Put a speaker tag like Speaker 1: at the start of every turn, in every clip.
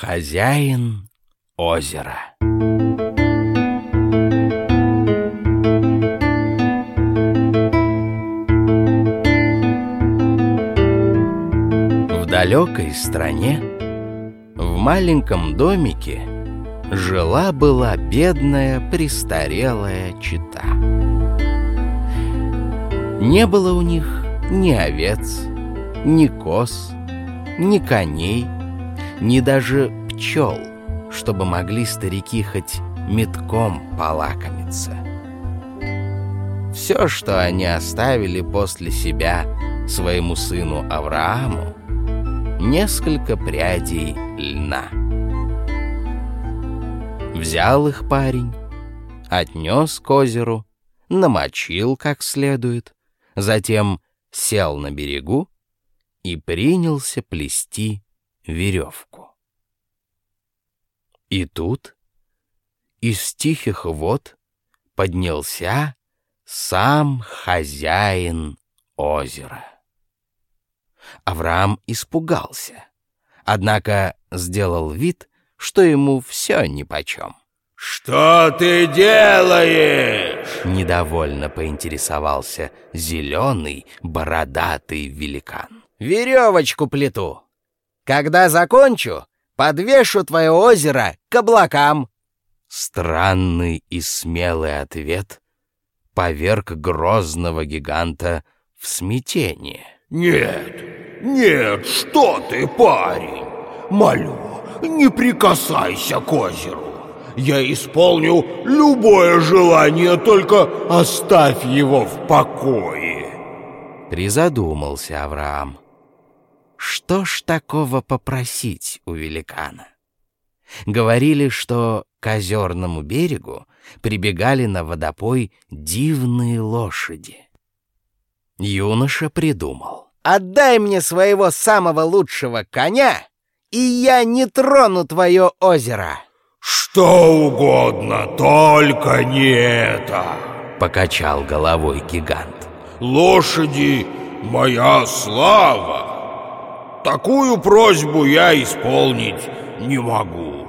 Speaker 1: Хозяин озера. В далекой стране, в маленьком домике, жила-была бедная престарелая чета. Не было у них ни овец, ни коз, ни коней, ни даже пчел, чтобы могли старики хоть метком полакомиться. Все, что они оставили после себя своему сыну Аврааму, несколько прядей льна. Взял их парень, отнес к озеру, намочил как следует, затем сел на берегу и принялся плести веревку. И тут из тихих вод поднялся сам хозяин озера. Авраам испугался, однако сделал вид, что ему все нипочем.
Speaker 2: «Что ты делаешь?» —
Speaker 1: недовольно поинтересовался зеленый бородатый великан. «Веревочку плету. Когда закончу, подвешу твое озеро к облакам». Странный и смелый ответ поверг грозного гиганта в смятение.
Speaker 2: Нет, что ты, парень? Молю, не прикасайся к озеру. Я исполню любое желание, только оставь его в покое.
Speaker 1: Призадумался Авраам. Что ж такого попросить у великана? Говорили, что к озерному берегу прибегали на водопой дивные лошади. Юноша придумал. «Отдай мне своего самого лучшего коня, и я не трону твое озеро».
Speaker 2: «Что угодно, только не это!»
Speaker 1: — покачал головой гигант.
Speaker 2: «Лошади — моя слава. Такую просьбу я исполнить не могу».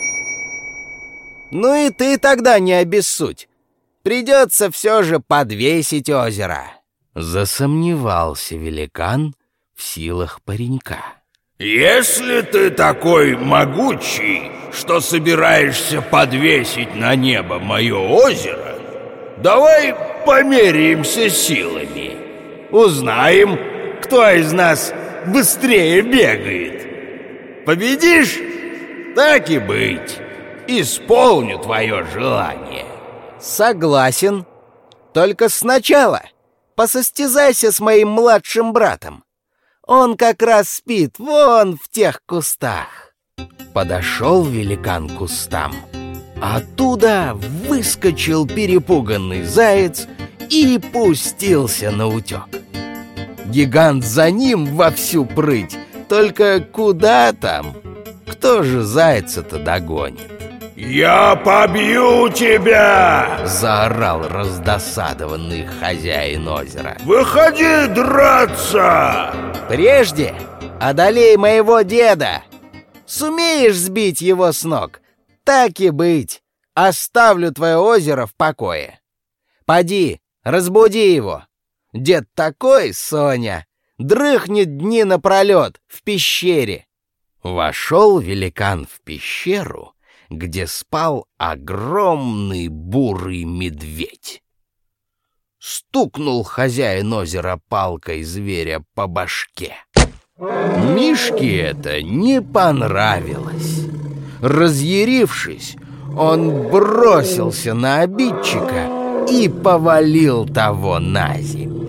Speaker 1: «Ну и ты тогда не обессудь. Придется все же подвесить озеро». Засомневался великан в силах паренька.
Speaker 2: «Если ты такой могучий, что собираешься подвесить на небо мое озеро, давай померяемся силами. Узнаем, кто из нас быстрее бегает. Победишь? Так и быть. Исполню твое желание».
Speaker 1: «Согласен. Только сначала посостязайся с моим младшим братом. Он как раз спит вон в тех кустах». Подошел великан к кустам. Оттуда выскочил перепуганный заяц и пустился наутек. Гигант за ним во всю прыть. Только куда там? Кто же зайца-то догонит?
Speaker 2: «Я побью тебя!» —
Speaker 1: заорал раздосадованный хозяин озера.
Speaker 2: «Выходи драться!»
Speaker 1: «Прежде одолей моего деда. Сумеешь сбить его с ног? Так и быть, оставлю твое озеро в покое. Поди, разбуди его. Дед такой, Соня, дрыхнет дни напролет в пещере». Вошел великан в пещеру, где спал огромный бурый медведь. Стукнул хозяин озера палкой зверя по башке. Мишке это не понравилось. Разъярившись, он бросился на обидчика и повалил того на землю.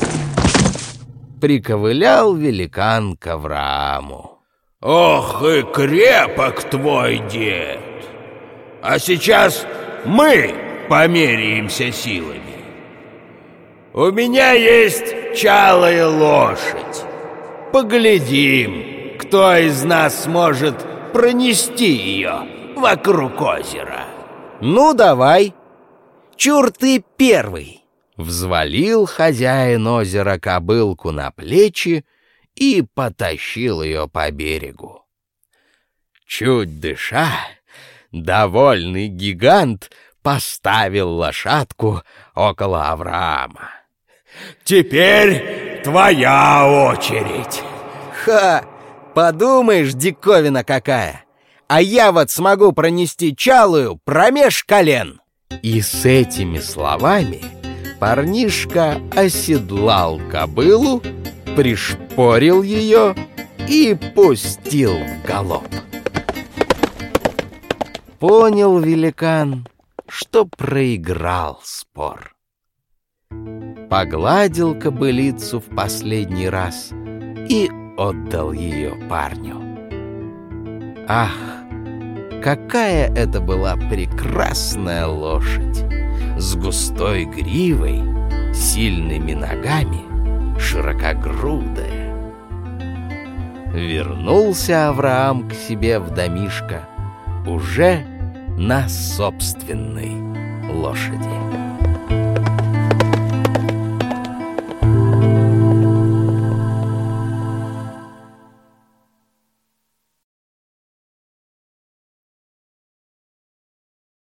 Speaker 1: Приковылял великан к Аврааму.
Speaker 2: «Ох и крепок твой дед! А сейчас мы померяемся силами. У меня есть чалая лошадь. Поглядим, кто из нас сможет пронести ее вокруг озера».
Speaker 1: «Ну, давай. Чур ты первый!» Взвалил хозяин озера кобылку на плечи и потащил ее по берегу. Чуть дыша, довольный гигант поставил лошадку около Авраама.
Speaker 2: «Теперь твоя очередь!»
Speaker 1: Ха! Подумаешь, диковина какая! А я вот смогу пронести чалую промеж колен!» И с этими словами парнишка оседлал кобылу, пришпорил ее и пустил в галоп. Понял великан, что проиграл спор. Погладил кобылицу в последний раз и отдал ее парню. Ах, какая это была прекрасная лошадь! С густой гривой, сильными ногами, широкогрудая. Вернулся Авраам к себе в домишко уже на собственной лошади.